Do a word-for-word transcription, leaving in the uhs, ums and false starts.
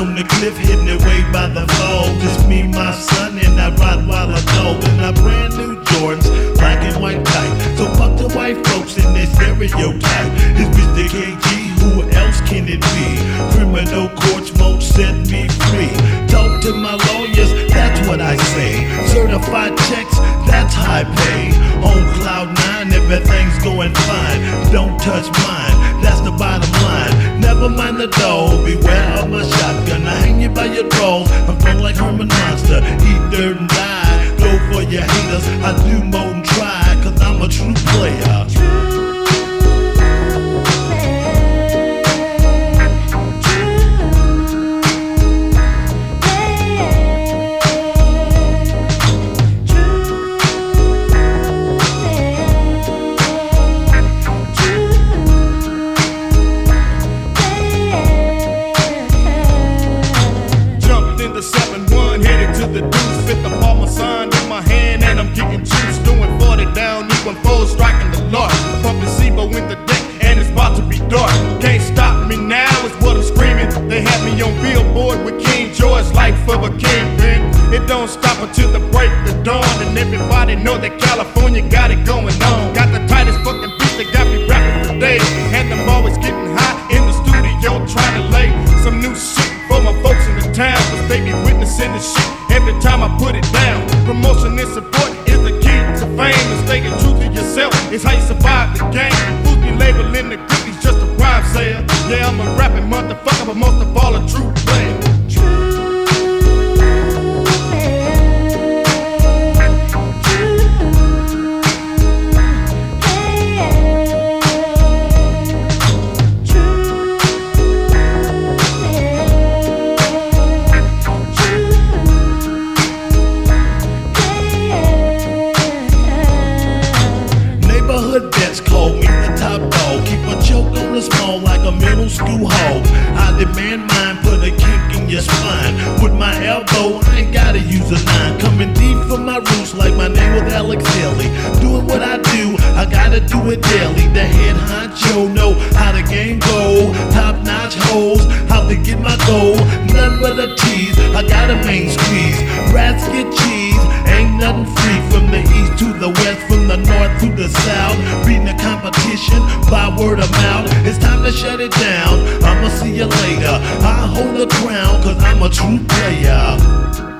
on the cliff, hitting it way by the fall. Just me, my son, and I ride while I know. And I brand new Jordans, black and white type. So fuck the white folks in their stereotype. It's Mister K G, who else can it be? Criminal courts won't set me free. Talk to my lawyers, that's what I say. Certified checks, that's high pay. On cloud nine, everything's going fine. Don't touch mine, that's the bottom line. Never mind the dough, beware of my shotgun. I hang you by your drawers, I'm thrown like Herman Monster. Eat dirt and die, go for your haters. I do more than try, cause I'm a true player. seven one, headed to the deuce. Fit the palm sign in my hand, and I'm getting juice. Doing forty down, equal four, striking the lot. Pumping SIBO in the deck, and it's about to be dark. Can't stop me now, is what I'm screaming. They had me on Billboard with King George, life of a kingpin. It don't stop until the break the dawn, and everybody know that California got it going on. Got the tightest fucking beats that got me rapping for days. Had them always getting high in the studio, trying to lay some new shit for my folks in the town, cause they be witnessing the shit every time I put it down. Promotion and support is the key to fame, and staying true to yourself is how you survive the game. Who's be labeling the cookies just a rhyme sayer? Yeah, I'm a rapping motherfucker, but most of all a true player. Vets call me the top dog. Keep a choke on the small like a middle school hog. I demand mine, put a kink in your spine. With my elbow, I ain't gotta use a nine. Coming deep from my roots like my name was Alex Haley. Doing what I do, I gotta do it daily. The head honcho know how the game go. Top notch hoes, how to get my goal. None but a tease, I got a main squeeze. Rats get cheese, ain't nothing free. From the east to the west, from the north to the south. Beating the competition by word of mouth. It's time to shut it down, I'ma see you later. I hold the crown cause I'm a true player.